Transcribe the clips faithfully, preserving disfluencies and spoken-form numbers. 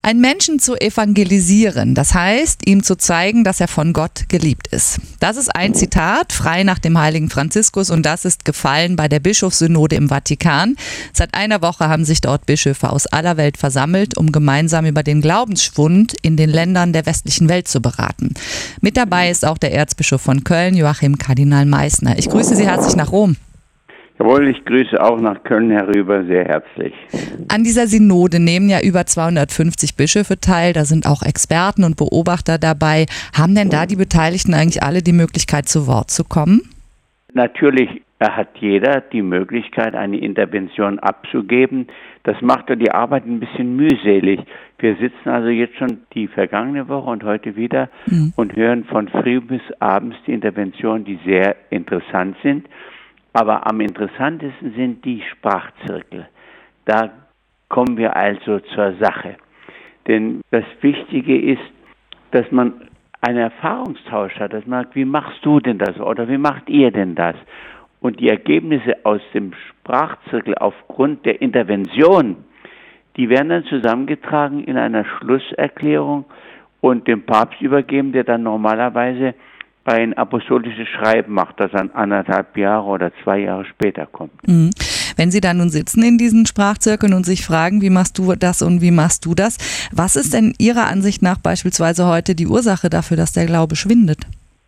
Einen Menschen zu evangelisieren, das heißt, ihm zu zeigen, dass er von Gott geliebt ist. Das ist ein Zitat, frei nach dem heiligen Franziskus, und das ist gefallen bei der Bischofssynode im Vatikan. Seit einer Woche haben sich dort Bischöfe aus aller Welt versammelt, um gemeinsam über den Glaubensschwund in den Ländern der westlichen Welt zu beraten. Mit dabei ist auch der Erzbischof von Köln, Joachim Kardinal Meissner. Ich grüße Sie herzlich nach Rom. Jawohl, ich grüße auch nach Köln herüber sehr herzlich. An dieser Synode nehmen ja über zweihundertfünfzig Bischöfe teil, da sind auch Experten und Beobachter dabei. Haben denn da die Beteiligten eigentlich alle die Möglichkeit, zu Wort zu kommen? Natürlich hat jeder die Möglichkeit, eine Intervention abzugeben. Das macht ja die Arbeit ein bisschen mühselig. Wir sitzen also jetzt schon die vergangene Woche und heute wieder mhm. und hören von früh bis abends die Interventionen, die sehr interessant sind. Aber am interessantesten sind die Sprachzirkel. Da kommen wir also zur Sache. Denn das Wichtige ist, dass man einen Erfahrungstausch hat, dass man sagt, wie machst du denn das oder wie macht ihr denn das? Und die Ergebnisse aus dem Sprachzirkel aufgrund der Intervention, die werden dann zusammengetragen in einer Schlusserklärung und dem Papst übergeben, der dann normalerweise ein apostolisches Schreiben macht, das dann anderthalb Jahre oder zwei Jahre später kommt. Mhm. Wenn Sie da nun sitzen in diesen Sprachzirkeln und sich fragen, wie machst du das und wie machst du das, was ist denn Ihrer Ansicht nach beispielsweise heute die Ursache dafür, dass der Glaube schwindet?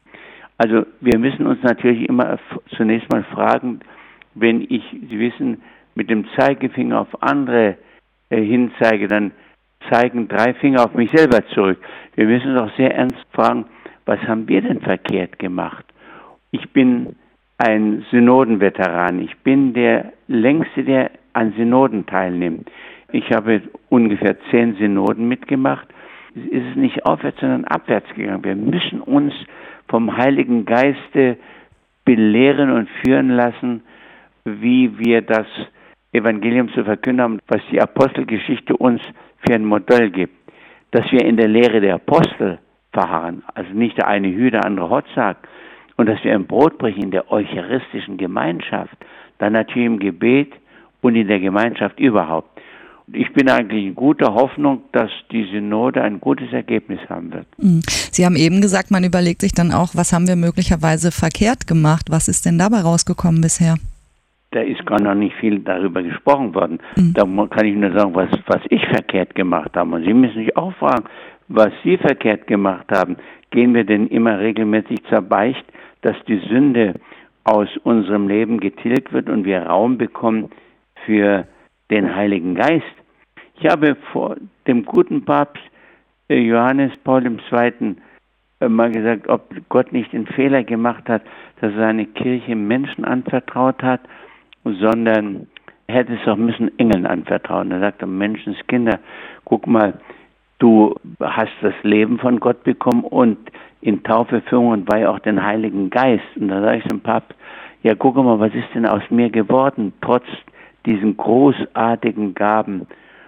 Also wir müssen uns natürlich immer zunächst mal fragen, wenn ich, Sie wissen, mit dem Zeigefinger auf andere äh, hinzeige, dann zeigen drei Finger auf mich selber zurück. Wir müssen doch sehr ernst fragen, was haben wir denn verkehrt gemacht? Ich bin ein Synodenveteran. Ich bin der Längste, der an Synoden teilnimmt. Ich habe ungefähr zehn Synoden mitgemacht. Es ist nicht aufwärts, sondern abwärts gegangen. Wir müssen uns vom Heiligen Geiste belehren und führen lassen, wie wir das Evangelium zu verkünden haben, was die Apostelgeschichte uns für ein Modell gibt. Dass wir in der Lehre der Apostel verharren, also nicht der eine Hü, der andere Hott sagt, und dass wir im Brotbrechen in der eucharistischen Gemeinschaft, dann natürlich im Gebet und in der Gemeinschaft überhaupt. Und ich bin eigentlich in guter Hoffnung, dass die Synode ein gutes Ergebnis haben wird. Sie haben eben gesagt, man überlegt sich dann auch, was haben wir möglicherweise verkehrt gemacht? Was ist denn dabei rausgekommen bisher? Da ist gar noch nicht viel darüber gesprochen worden. Mhm. Da kann ich nur sagen, was, was ich verkehrt gemacht habe. Und Sie müssen sich auch fragen, was Sie verkehrt gemacht haben. Gehen wir denn immer regelmäßig zur Beicht, dass die Sünde aus unserem Leben getilgt wird und wir Raum bekommen für den Heiligen Geist? Ich habe vor dem guten Papst Johannes Paul der Zweite. mal gesagt, ob Gott nicht den Fehler gemacht hat, dass er seine Kirche Menschen anvertraut hat, sondern er hätte es auch müssen Engeln anvertrauen. Er sagte, Menschenskinder, guck mal, du hast das Leben von Gott bekommen und in Taufe, Führung und Weihe auch den Heiligen Geist. Und da sage ich zum Papst, ja guck mal, was ist denn aus mir geworden, trotz diesen großartigen Gaben?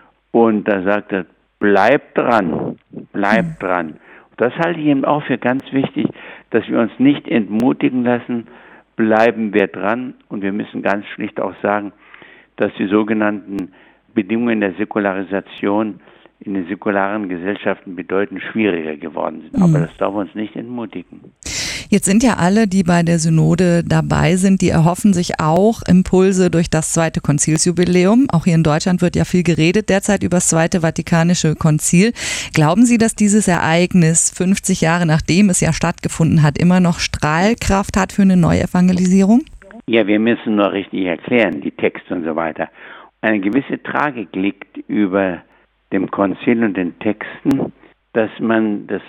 Und da sagt er, bleib dran, bleib dran. Das halte ich eben auch für ganz wichtig, dass wir uns nicht entmutigen lassen, bleiben wir dran. Und wir müssen ganz schlicht auch sagen, dass die sogenannten Bedingungen der Säkularisation in den säkularen Gesellschaften bedeutend schwieriger geworden sind. Aber das darf uns nicht entmutigen. Jetzt sind ja alle, die bei der Synode dabei sind, die erhoffen sich auch Impulse durch das Zweite Konzilsjubiläum. Auch hier in Deutschland wird ja viel geredet derzeit über das Zweite Vatikanische Konzil. Glauben Sie, dass dieses Ereignis fünfzig Jahre nachdem es ja stattgefunden hat, immer noch Strahlkraft hat für eine Neuevangelisierung? Ja, wir müssen nur richtig erklären, die Texte und so weiter. Eine gewisse Tragik liegt über dem Konzil und den Texten, dass man das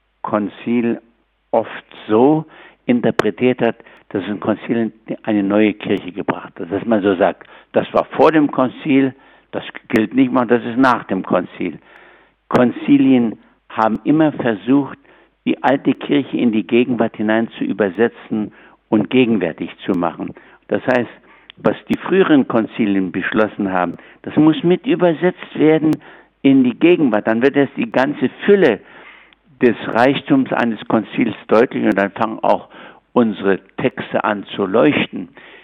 Konzil oft so interpretiert hat, dass ein Konzil eine neue Kirche gebracht hat. Dass man so sagt, das war vor dem Konzil, das gilt nicht mehr, das ist nach dem Konzil. Konzilien haben immer versucht, die alte Kirche in die Gegenwart hinein zu übersetzen und gegenwärtig zu machen. Das heißt, was die früheren Konzilien beschlossen haben, das muss mit übersetzt werden in die Gegenwart. Dann wird erst die ganze Fülle des Reichtums eines Konzils deutlich und dann fangen auch unsere Texte an zu leuchten.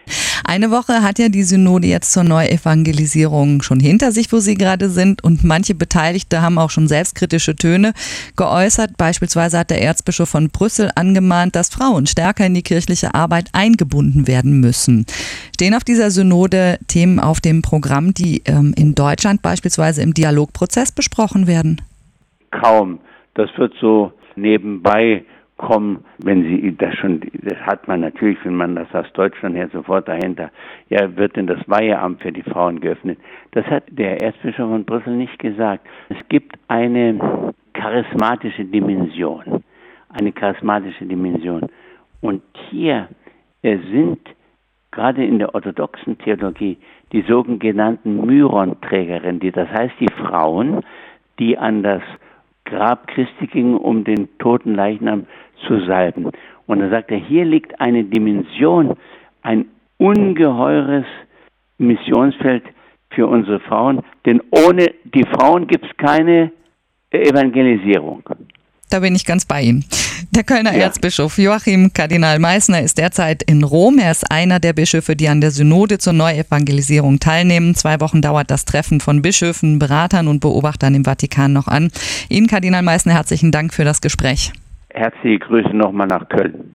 Eine Woche hat ja die Synode jetzt zur Neuevangelisierung schon hinter sich, wo Sie gerade sind. Und manche Beteiligte haben auch schon selbstkritische Töne geäußert. Beispielsweise hat der Erzbischof von Brüssel angemahnt, dass Frauen stärker in die kirchliche Arbeit eingebunden werden müssen. Stehen auf dieser Synode Themen auf dem Programm, die ähm, in Deutschland beispielsweise im Dialogprozess besprochen werden? Kaum. Das wird so nebenbei kommen, wenn Sie das schon, das hat man natürlich, wenn man das aus Deutschland her sofort dahinter, ja, wird denn das Weiheamt für die Frauen geöffnet. Das hat der Erzbischof von Brüssel nicht gesagt. Es gibt eine charismatische Dimension, eine charismatische Dimension. Und hier sind gerade in der orthodoxen Theologie die sogenannten Myron-Trägerinnen, die, das heißt die Frauen, die an das Grab Christi gingen, um den toten Leichnam zu salben. Und da sagt er, hier liegt eine Dimension, ein ungeheures Missionsfeld für unsere Frauen, denn ohne die Frauen gibt es keine Evangelisierung. Da bin ich ganz bei ihm. Der Kölner Ja. Erzbischof Joachim Kardinal Meissner ist derzeit in Rom. Er ist einer der Bischöfe, die an der Synode zur Neuevangelisierung teilnehmen. Zwei Wochen dauert das Treffen von Bischöfen, Beratern und Beobachtern im Vatikan noch an. Ihnen, Kardinal Meissner, herzlichen Dank für das Gespräch. Herzliche Grüße nochmal nach Köln.